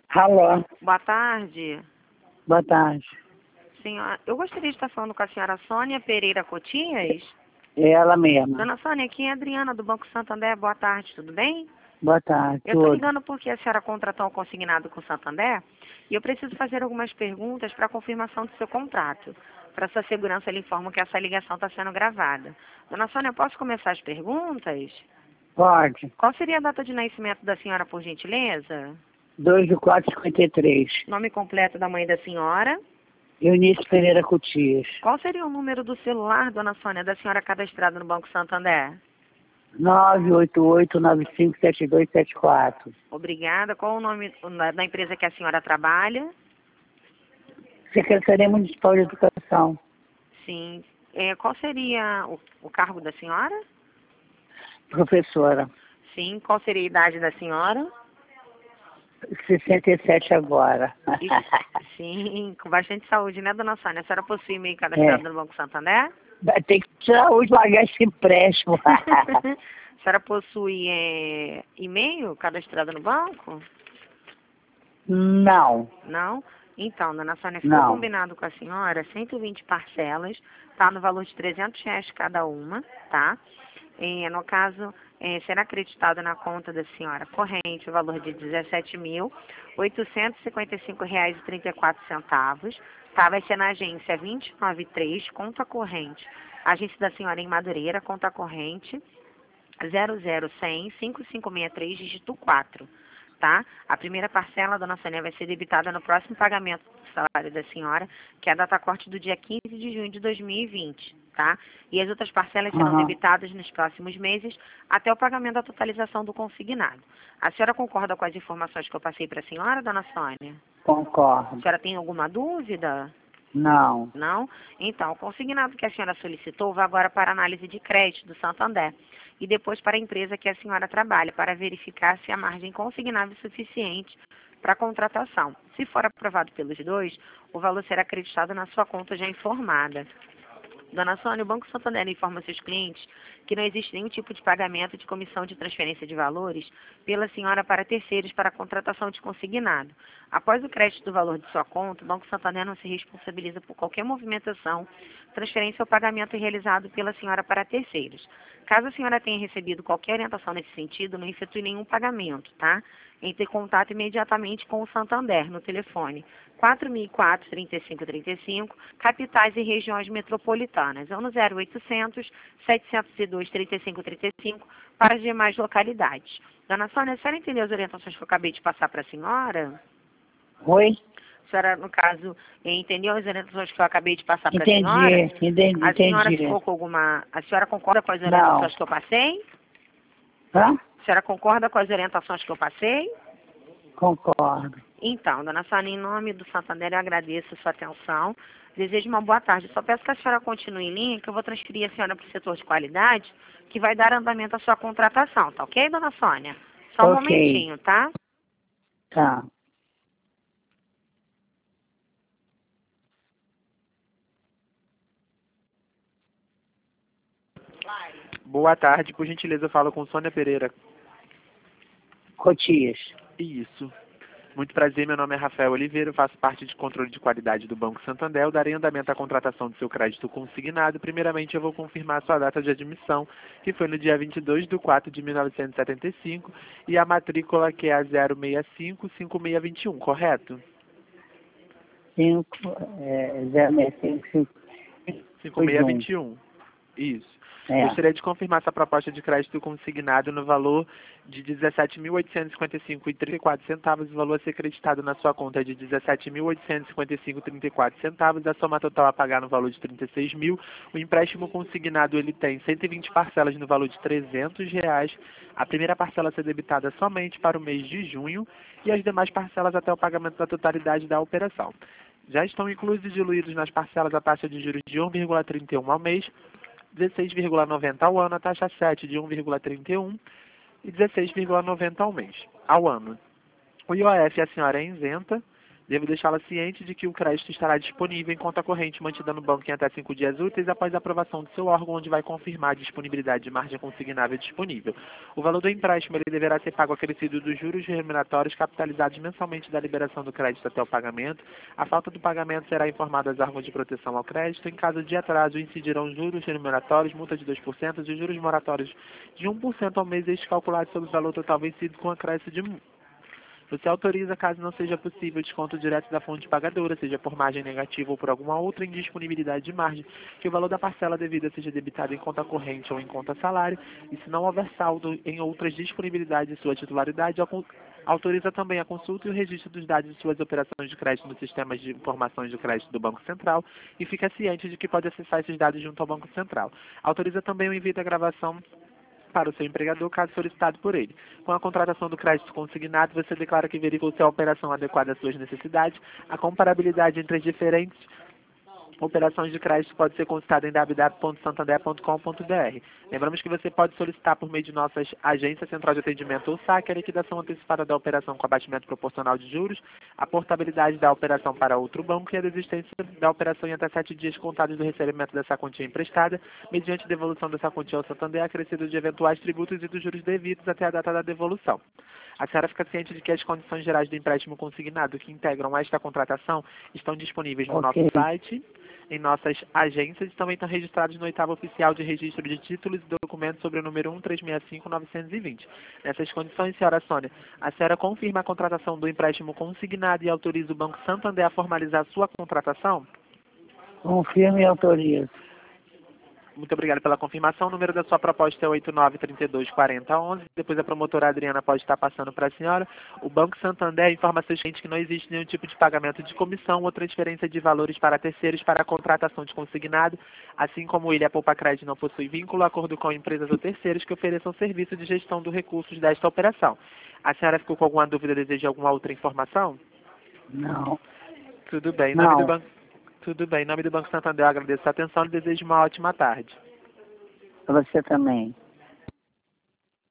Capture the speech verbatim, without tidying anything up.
Alô, Boa tarde. boa tarde. Senhora, eu gostaria de estar falando com a senhora Sônia Pereira Cotias. É ela mesma. Dona Sônia, aqui é a Adriana do Banco Santander. Boa tarde, tudo bem? Boa tarde, Eu estou tudo. ligando porque a senhora contratou um consignado com o Santander e eu preciso fazer algumas perguntas para a confirmação do seu contrato. Para sua segurança, ele informa que essa ligação está sendo gravada. Dona Sônia, eu posso começar as perguntas? Pode. Qual seria a data de nascimento da senhora, por gentileza? dois do quatro cinquenta e três. Nome completo da mãe da senhora? Eunice Pereira Cutias. Qual seria o número do celular, dona Sônia, da senhora cadastrada no Banco Santander? nove oito oito nove cinco sete dois sete quatro. Obrigada. Qual o nome da empresa que a senhora trabalha? Secretaria Municipal de Educação. Sim. É, qual seria o, o cargo da senhora? Professora. Sim. Qual seria a idade da senhora? sessenta e sete agora. E, sim, com bastante saúde, né, dona Sônia? A senhora possui e-mail cadastrado É. no Banco Santander? Vai ter que tirar os pagar esse empréstimo. A senhora possui é, e-mail cadastrado no banco? Não, Não? Então, dona Sônia, ficou não. combinado com a senhora cento e vinte parcelas, tá? No valor de trezentos reais cada uma, tá? É, no caso, é, será acreditado na conta da senhora corrente o valor de dezessete mil oitocentos e cinquenta e cinco reais e trinta e quatro centavos, tá? Vai ser na agência vinte e nove três, conta corrente. Agência da senhora em Madureira, conta corrente zero zero cem cinco cinco seis três, dígito quatro. Tá? A primeira parcela, dona Sônia, vai ser debitada no próximo pagamento do salário da senhora, que é a data corte do dia quinze de junho de dois mil e vinte, tá? E as outras parcelas serão Uhum. debitadas nos próximos meses até o pagamento da totalização do consignado. A senhora concorda com as informações que eu passei para a senhora, dona Sônia? A Concordo. senhora tem alguma dúvida? Não. Não? Então, o consignado que a senhora solicitou vai agora para análise de crédito do Santander e depois para a empresa que a senhora trabalha, para verificar se a margem consignável é suficiente para a contratação. Se for aprovado pelos dois, o valor será acreditado na sua conta já informada. Dona Sônia, o Banco Santander informa seus clientes que não existe nenhum tipo de pagamento de comissão de transferência de valores pela senhora para terceiros para a contratação de consignado. Após o crédito do valor de sua conta, o Banco Santander não se responsabiliza por qualquer movimentação, transferência ou pagamento realizado pela senhora para terceiros. Caso a senhora tenha recebido qualquer orientação nesse sentido, não efetue nenhum pagamento, tá? Entre em contato imediatamente com o Santander no telefone quatro mil e quatro, trinta e cinco trinta e cinco, capitais e regiões metropolitanas, ou no zero oitocentos, setecentos e dois, trinta e cinco trinta e cinco para as demais localidades. Dona Sônia, a senhora entendeu as orientações que eu acabei de passar para a senhora? Oi? A senhora, no caso, entendeu as orientações que eu acabei de passar para a Entendi, senhora? entendi, A senhora entendi. ficou com alguma... A senhora concorda com as Não. orientações que eu passei? Hã? A senhora concorda com as orientações que eu passei? Concordo. Então, dona Sônia, em nome do Santander, eu agradeço a sua atenção. Desejo uma boa tarde. Só peço que a senhora continue em linha, que eu vou transferir a senhora para o setor de qualidade, que vai dar andamento à sua contratação, tá ok, dona Sônia? Só um Ok. momentinho, tá? Tá. Boa tarde, por gentileza, eu falo com Sônia Pereira. Cotias. Isso. Muito prazer, meu nome é Rafael Oliveira, eu faço parte de controle de qualidade do Banco Santander. Eu darei andamento à contratação do seu crédito consignado. Primeiramente, eu vou confirmar a sua data de admissão, que foi no dia vinte e dois de quatro de mil novecentos e setenta e cinco, e a matrícula que é a zero seis cinco cinco seis dois um, correto? cinco, é, zero seis cinco, cinco, cinco seis dois um. Isso. É. Gostaria de confirmar essa proposta de crédito consignado no valor de dezessete mil oitocentos e cinquenta e cinco reais e trinta e quatro centavos. O valor a ser acreditado na sua conta é de dezessete mil oitocentos e cinquenta e cinco reais e trinta e quatro centavos. A soma total a pagar no valor de trinta e seis mil. O empréstimo consignado ele tem cento e vinte parcelas no valor de trezentos reais. A primeira parcela a ser debitada somente para o mês de junho e as demais parcelas até o pagamento da totalidade da operação. Já estão incluídos e diluídos nas parcelas a taxa de juros de um vírgula trinta e um ao mês, dezesseis vírgula noventa ao ano, a taxa sete de um vírgula trinta e um e dezesseis vírgula noventa ao mês, ao ano. O I O F a senhora é isenta, Devo deixá-la ciente de que o crédito estará disponível em conta corrente mantida no banco em até cinco dias úteis após a aprovação do seu órgão, onde vai confirmar a disponibilidade de margem consignável disponível. O valor do empréstimo ele deverá ser pago acrescido dos juros remuneratórios capitalizados mensalmente da liberação do crédito até o pagamento. A falta do pagamento será informada aos órgãos de proteção ao crédito. Em caso de atraso, incidirão juros remuneratórios, multa de dois por cento e juros moratórios de um por cento ao mês, este calculado sobre o valor total vencido com acréscimo de multa. Você autoriza, caso não seja possível, desconto direto da fonte pagadora, seja por margem negativa ou por alguma outra indisponibilidade de margem, que o valor da parcela devida seja debitado em conta corrente ou em conta salário, e se não houver saldo em outras disponibilidades de sua titularidade, autoriza também a consulta e o registro dos dados de suas operações de crédito nos sistemas de informações de crédito do Banco Central e fica ciente de que pode acessar esses dados junto ao Banco Central. Autoriza também o envio da gravação para o seu empregador, caso solicitado por ele. Com a contratação do crédito consignado, você declara que verificou se a operação adequada às suas necessidades. A comparabilidade entre as diferentes operações de crédito pode ser consultada em w w w ponto santander ponto com ponto b r. Lembramos que você pode solicitar por meio de nossas agências, central de atendimento ou S A C, a liquidação antecipada da operação com abatimento proporcional de juros, a portabilidade da operação para outro banco e a desistência da operação em até sete dias contados do recebimento dessa quantia emprestada, mediante devolução dessa quantia ao Santander, acrescido de eventuais tributos e dos juros devidos até a data da devolução. A senhora fica ciente de que as condições gerais do empréstimo consignado que integram esta contratação estão disponíveis no Ok. nosso site, em nossas agências, e também estão registrados no oitavo oficial de registro de títulos e documentos sobre o número um três seis cinco nove dois zero. Nessas condições, senhora Sônia, a senhora confirma a contratação do empréstimo consignado e autoriza o Banco Santander a formalizar a sua contratação? Confirme e autoriza. Muito obrigado pela confirmação. O número da sua proposta é oito nove três dois quatro zero um um. Depois a promotora Adriana pode estar passando para a senhora. O Banco Santander informa a seus clientes que não existe nenhum tipo de pagamento de comissão ou transferência de valores para terceiros para a contratação de consignado, assim como ele, a Poupa Crédito, não possui vínculo, acordo com empresas ou terceiros que ofereçam serviço de gestão dos recursos desta operação. A senhora ficou com alguma dúvida, deseja alguma outra informação? Não. Tudo bem. Em Não. nome do Banco... Tudo bem. Em nome do Banco Santander, eu agradeço a atenção e desejo uma ótima tarde. Você também.